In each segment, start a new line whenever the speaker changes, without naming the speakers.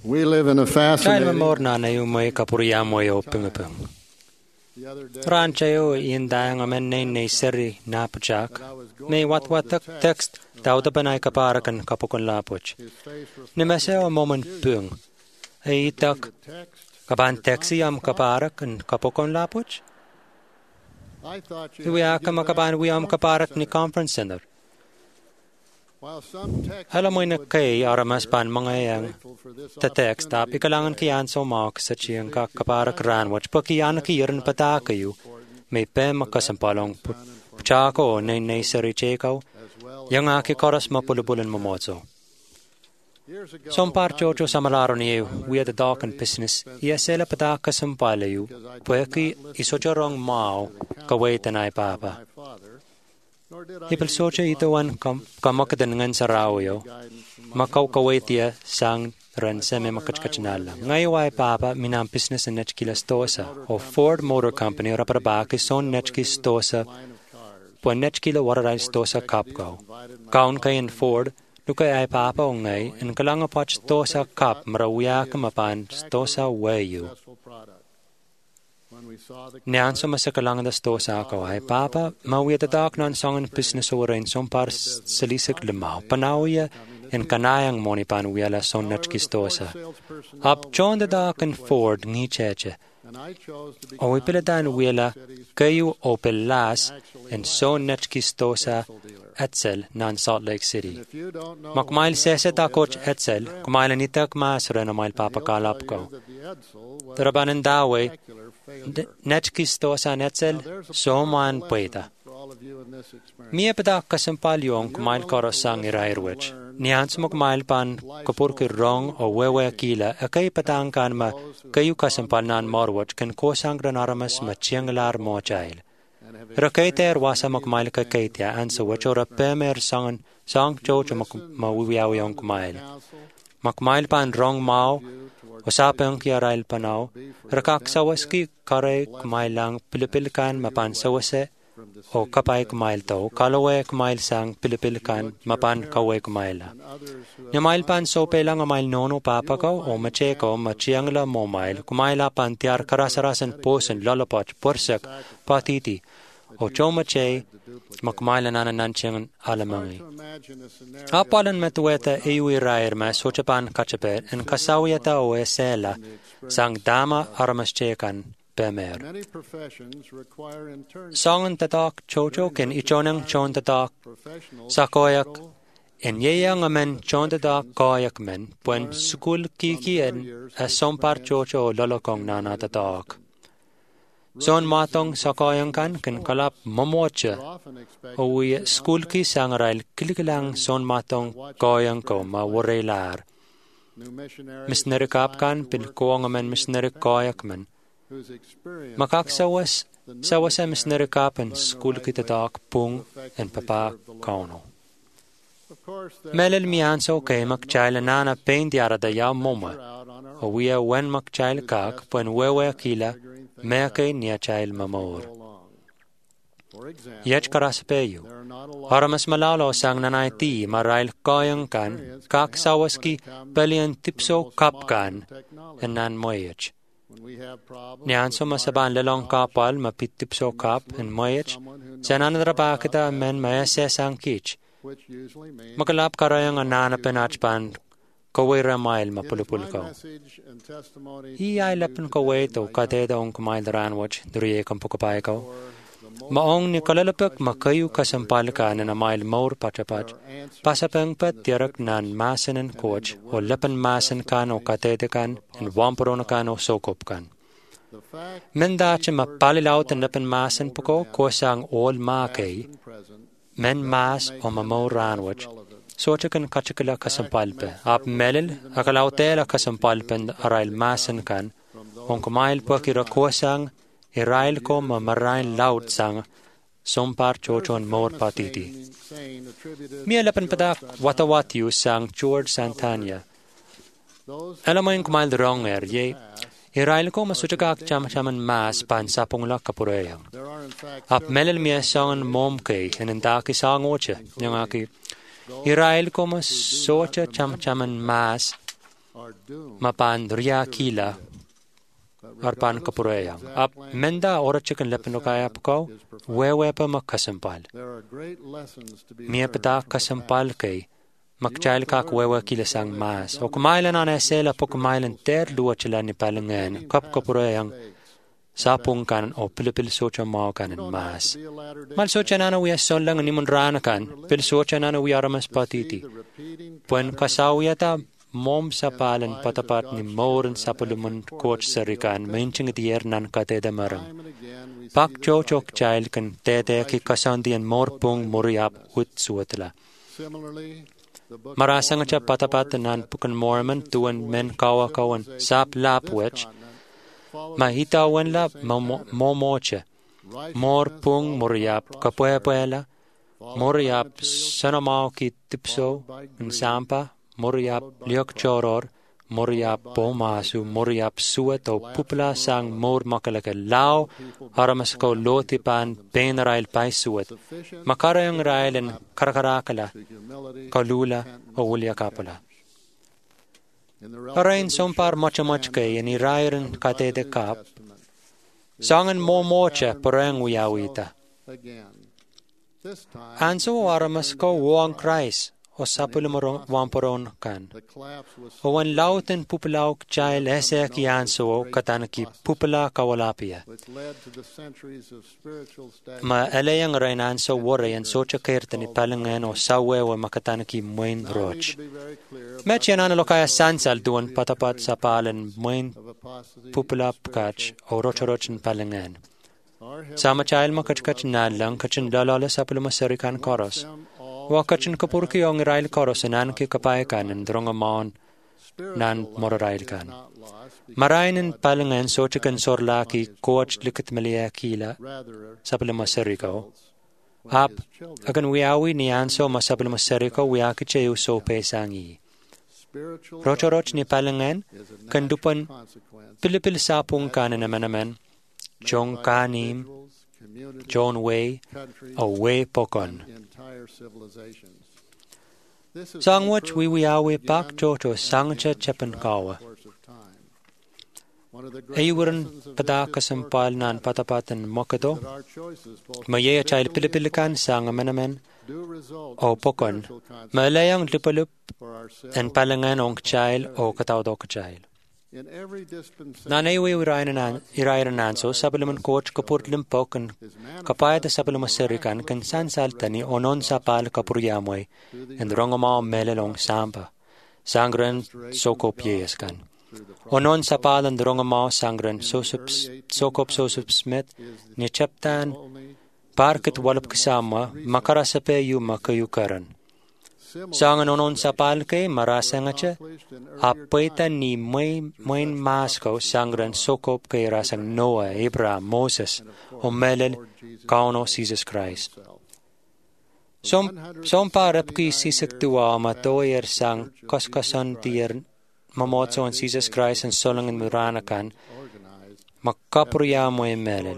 We live in a
Chail
fascinating...
morna na yu may kapuriya mo yo pingaping. Rancha yo in dayang amen nay seri napachak. May wat text tauta panay kaparakan kapukon lapoch. Nimase o moment pung. Ay itak kaban texi am kaparak and kapukon lapoch. Iwiaka makaban wi am kaparak ni conference center. Alam mo na kay aramas pan mga yang text tapi kailangan kiyan so mak sa chiyang kaparak ranwatch pakiyan kiyan pata kayo may pe makasampalong chako nay sari chekaw yang aki koras mapulubulan mamotso. Sompar chocho sa malaro niyo we at the dock and business iya sela pata kasampalayo pweki isochorong mao kaway tanay papa. Ipal socha ituan kamakadan ngan sa rawayo, makaw kawaitia sang ran seme makachkachinala. Ngayon ay papa minang business na nechkila stosa, o Ford Motor Company raparabaki son nechki stosa, po nechkila wararay stosa kapkaw. Kaun kayan Ford, lukay ay papa o ngay, en kalangapach stosa kap marawiya kamapan stosa wayu. Niyan sa masakalangan da stosa ako ay papa, mawiyat adak nan sangan business orin son par salisik limaw. Panawya en kanayang moni panwiyala son nachki stosa. Ap chon da dakan Ford ngi cheche. O ipiladan wiyala kayo o pelas en son nachki stosa Etzel nan Salt Lake City. Makmail sese takoch Etzel, kumailan itak masra na mail papakalap ko. Tarabanan dawe, nechki stosa Etzel, so man pueta. Mia padak kasampalyong kumail korosang irairwich. Nihans mo kumail pan kapurki rong o wewe kila, akay patangkan ma kayo kasampal nan morwach kan kosang ranaramas machianglar mo chail. Rakaiter wasa makmail ka kaitia ansa wachora pemer sang chocho mawiwiawiyong kumail. Makmail pan rong mao, usapang kiarail panaw, rakaksawaski kare kumail lang pilipilikan mapan sawase o kapay kumail to, kalawe kumail sang pilipilikan mapan kawe kumaila. Nyamail pan sope lang amail nono papakaw o macheko machiangla momail, kumaila pan tiar karasarasan posen lalapach porsak patiti, o chomache makmaila nanananchang alamangi. Apalan metueta iwi rair mas sochapan kachapet en kasawiyata o esela sang dama aramaschekan pemer. Songan tatak chocho ken ichonang chon tatak sakoyak en yeyang amen chon tatak koyak men puen sukul kiki en asompar chocho lolokong nana tatak. Son matong sakoyang kan kalap mamocha o we school ki sangarail kilikilang son matong koyang ko mawarelar. Missionary kap kan pilkoang amen missionary koyak men. Makaksawas sa missionary kap en school ki tatak pung en papa kauno. Melel mianso kay makchaila nana pain diara da yaw moma o we wen makchail kak puen wewe kila Mekay niya chail mamor. Yech karaspeyo. Aramas malalo sang nanayti marail koyang kan kaksawaski pelian tipso kapkan enan moyech. Niyan so masaban lalong kapal mapitipso kap en moyech sanan rabakita men mayase sang kich. Makalap karayang anana penachpan kaway ramail mapulupul ko. Iyay lapan kaway to kateda ong kumail ranwach duriye kampukapay ko. Maong ni kalalapag makayu kasampal ka na namail maur pachapach. Pasapang pat tirak nan masan and coach o lapan masan kan o kateda kan and wamparon kan o sokop kan. Mendache mapalilaw tan lapan masan puko kosang all makay. Men mas o mamaw ranwach. Socha kan kachikala kasampalpe. Ap melil akalautela kasampalpen arail masan kan. Ong kumail pa kirakosang irail ko mamarain laut sang sompar chochon mor patiti. Mialapan padak watawatiyo sang George Santana. Alam mo yung kumail ronger ye. Irail ko masutagak cham-chaman mas pansapong la kapureyang. Ap melil miya sangan mom kay hinandaki sang ocha. Yung aki Irail ko mas socha cham-chaman mas mapan ria kila arpan kapurayang. Ap menda ora chicken lepinokaya pko, wepa makasampal. Mia pata kasampal kay, makchail kak wewa kilasang mas. O kumailan ana esela po kumailan ter luwa chila ni palangan, kap kapurayang sapung kanan o pilipil socha mao kanan mas. Mal socha nana wiya son lang animun rana kan, pil socha nana wiya ramas patiti. Puen kasawiyata mom sa palan patapat ni moren sa pulumun coach sarikan, mainching itiyer nan kateda marang. Pak chochok child kan tete ki kasandian morpung muriap ut suatla. Marasang cha patapat nan pukan morman tuan men kawa kawan sap lapwech, mahitawen la momoche, morpung muriap kapuepuela, muriap sanamao ki tipso nsampa, muriap liok choror, muriap pomasu, muriap suet o pupla sang mor makalaka lao, haramas ko lotipan benarail pai suet, makarayang railan karakarakala, kalula o ulya kapala. Arain sompar mocha kay ni rairan katede kap, sangan momocha parang uyawita. Anso haramas ko wang Christ, o sapulumorong wamporon kan. O wan lauten pupulaw kchail esek yanso o katanaki pupula kawalapia. Ma elayang rainanso warayan socha kertani palangan o sawe o makatanaki muin roch. Metyan analokaya sansal duan patapat sa palan muin pupula pkach o rocharochan palangan. Sama chail makachkach nalang kachin lalala sapulumasarikan koros. Wakachin kapurki ang irail koros nan ki kapayakan ng drongamon nan morail kan. Marainin palangan sochikan sorlaki coach likit malia kila sapulumasariko. Ap agan wiawi ni anso masapulumasariko wiakiche uso pesangi. Rochoroch ni palangan kandupan pilipil sapung kanan naman Jong kanim, John Way, o Way pokon. Sangwach wiwiawe pak jojo sangcha chepankawa. Ayuran pada kasampal nan patapatan mokado, mayaya chail pilipilikan sang amanaman, o pokon, malayang lipalup, and palangan ong chail o katawdok chail. Nanaywe irairan nanso sapuluman coach kapur limpok kan kapayat sapulumasarikan kan sansaltani onon sapal kapuryamoy and rongamaw melelong sampa sangren sokopyes kan. Onon sapal and rongamaw sangren sokop smith ni chaptan parkit walap kasama makarasape yu makayukaran. Sangan onon sapal kay marasangacha apaitan ni main masko sangran sokop kay rasang Noah, Abraham, Moses, o melel kauno Jesus Christ. Som parap ki sisak tuwa matoyer sang kaskasan tiyer mamotso on Jesus Christ and solangan muranakan makapurya mo melel.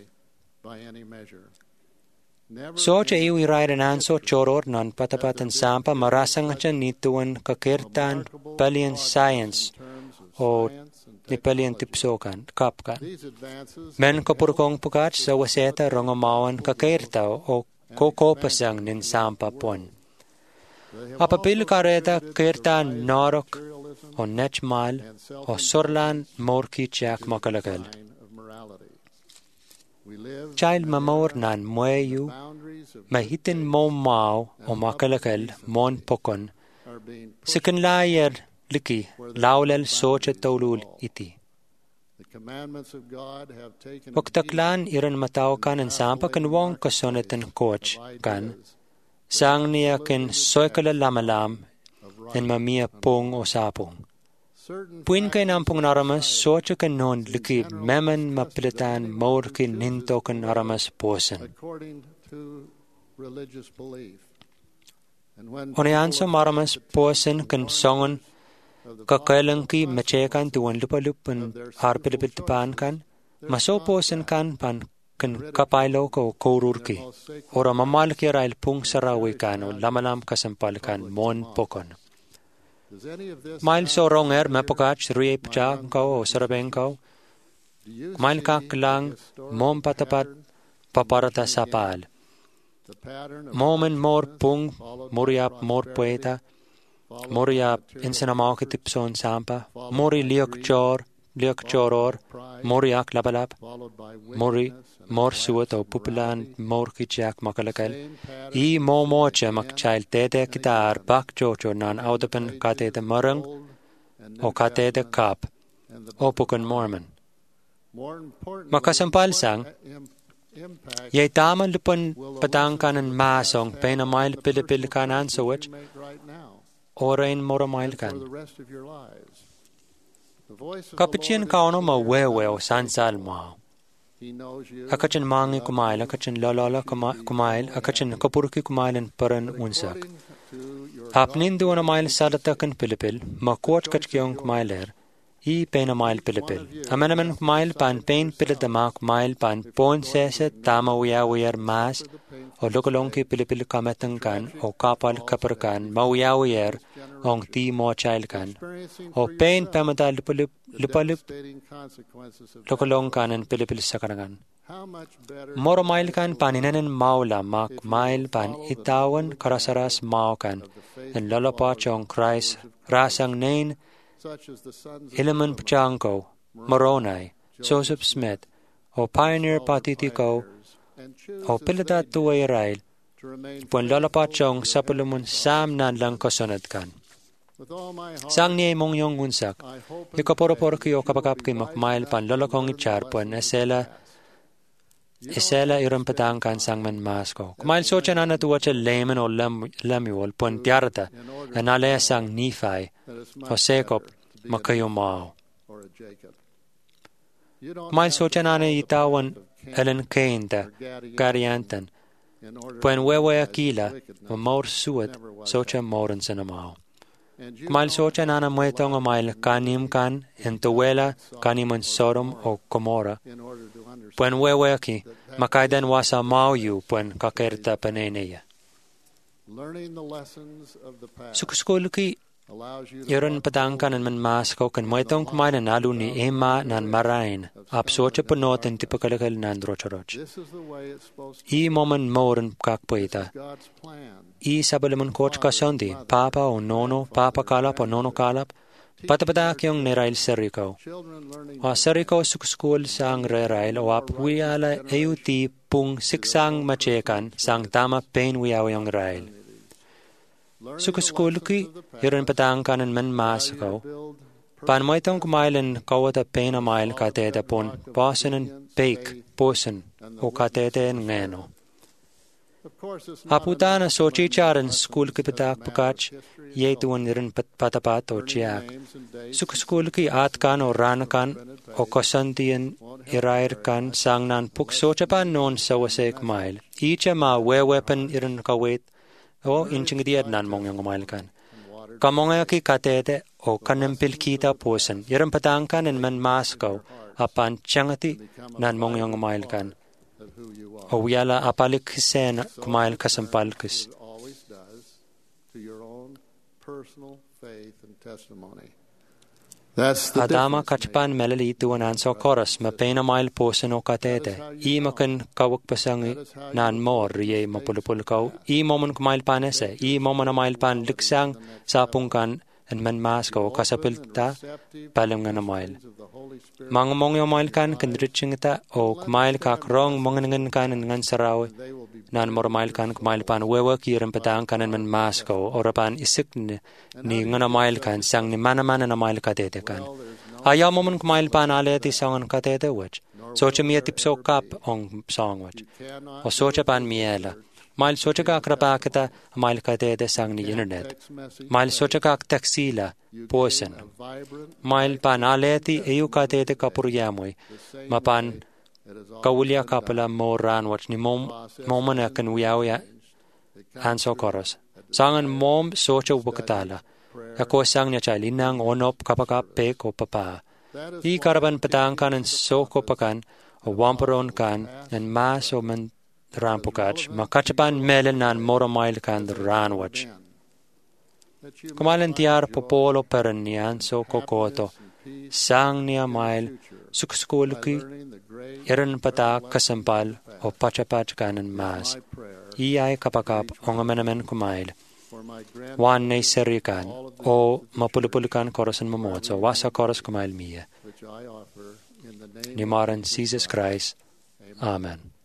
Socha iwi rairan so choror non patapatan sampa marasang chan nituan kakirtan palian science o ni palian tipsokan kapkan. Men kapurkong pukach sa waseta rongamawan kakirta o kokopasang nin sampa pon. Apapil kareta kirtan norok o nechmal o sorlan morki chak makalakal. Child mamor nan mueyu, mahitin mo mau o makalakal mon pokon, sikan layer liki laulal socha taulul iti. Waktaklan iran matao kan ang sampa kan wong kasonatan coach kan, sang niya kin soykala lamalam en mamia pong o sapong. Puin kay nampong naramas socha kan non liki meman mapilitan maur kin ninto kan naramas posan. Oneanso maramas posan kan songon kakailang ki machekan tuwan lupalupan harpilipitipan kan, maso posan kan pan kan kapailaw ko korur ki, ora mamalki rail pung sarawi kan o lamalam kasampal kan mon pokon. Mail so ronger mapokach rie pchang ko o sarabenko. Mail kak lang mom patapat paparata sapal. Momen mor pung moriap mor poeta. Moriap insenamaki tipson sampa. Mori liok choror. Moriak labalap. Mori mor suot o pupulan mor kichak makalakal. I moche makchail tete kitar bak chocho nan audapen katete marang o katete kap o pukan mormon. Makasampal sang Yay taman lupan patangkanan masong penamail pilipil kanan sawach orain moramail kan. Kapichin kauno ma wewe o sansal mao. Akachin mangi kumail, akachin lalala kumail, akachin kapurki kumailan paran unsak. Apnin duwana mail salatakan pilipil, makuach kachkyong kumailer, I penamail pilipil. Amanaman kumail pan pen pilitamak mail pan pon sese tama uyawiyar mas o lokolongki pilipil kametangkan o kapal kaparkan mawiyawiyar ong ti mo chailkan o pen pamata lupalip lokolongkanan pilipil sakanagan. Moro mail kan paninanan maula mak mail pan itawan karasaras maukan en lalapachong Christ rasang nain Iliman Pachanko, Moroni, Joseph Smith, o Pioneer Patitiko, o Pilata Tuway Rail, pun lalapachong sapulumun sam nan lang kasunod kan. Sang niya mong yung unsak, ikaporoporo kiyo kapakap ki makmail pan lalakong ichar pun esela irampatang kan sang man masko. Kumail socha na natuwa cha Laman o Lemuel pun tiarata, anale sang Nephi, o Sekop, makayumao. Kumail socha na itawan Ellen Kainta, Gariantan, pun wewe akila, o maur suat, socha mauran sanamao. Kumail socha na muetong amail kanim kan, entuwela kaniman Sodom o Gomorrah, pun wewe aki, makaidan wasa mauyu pun kakerta paneneya. Sukuskuluki Iron patangkan man masko kan muetong kumain na nalu ni Emma nan marain, apsocha punot en tipakalakal nan drochoroch. I momen moren kakpoita. I sabalaman coach kasondi, papa o nono, papa kalap o nono kalap, patapatak yung nerail seriko. O seriko sukuskul sang rerail o apwiala ayuti pung siksang machekan sang tama pain wiyaw yung rail. Sukuskuluki iron patangkanan man masako, pan mo itong kumailan kawata pena mail katete pon pasanan bake posan o katete ngeno. Aputana sochi charan school kipatak pakach yetuan iron patapat o chiak. Sukuskuluki atkan o ranakan o kasantian irair kan sang nan puk sochapan non sawasek mail. Icha ma wewepan iron kawit o inchingdiad nan mong yung umailkan. Kamongay ki katete o kanempil kita posan, yaran patangkan en man maskaw, apan tiyangati nan mong yung umailkan. O wiyala apalik hisen kumail kasampalkis. Adama kachpan melali tuwanan sa koras mapena mail posan o katete. I makan kawak pasangi nan mor riye mapulupulkaw. I momon kumail panese. I momon na mail pan liksang sapungkan en man masko kasapilta palam nga na mail. Mga mong yung mail kan kandritching ita o kumail kakrong mongangan kan en ngan saraw nan mor mail kan kumail pan wewa kiran patang kan en man masko orapan isik ni nga na mail kan sang ni manaman na mail katete kan. Ayaw momon kumail pan aleti sangan katete wach. Socha miya tipso kap ong song wach. O socha pan miela. Mail socha ka akrapakita mail katete sang ni internet. Mail socha ka taksila posen. Mail pan aleti eyu katete kapuryamoy. Mapan kawulya kapala moran wach ni momon akan wiyawya anso koros. Sangan mom socha wakatala. Ako sang niya chay linang onop kapakap pek o papa. I karaban patangkan en soko pakan o wamparon kan en mas o man rampukach, makachapan melen nan moromail kan ranwach. Kumailen tiar popolo perennianso kokoto, sang nia mail, sukskulki, iran pata kasempal, o pachapat kanan mas. Iay kapakap ongamenamen kumail. Wan nei serikan, o mapulupulikan korosan mamotso, wasa koros kumail mia. Nimaran Jesus Christ. Amen.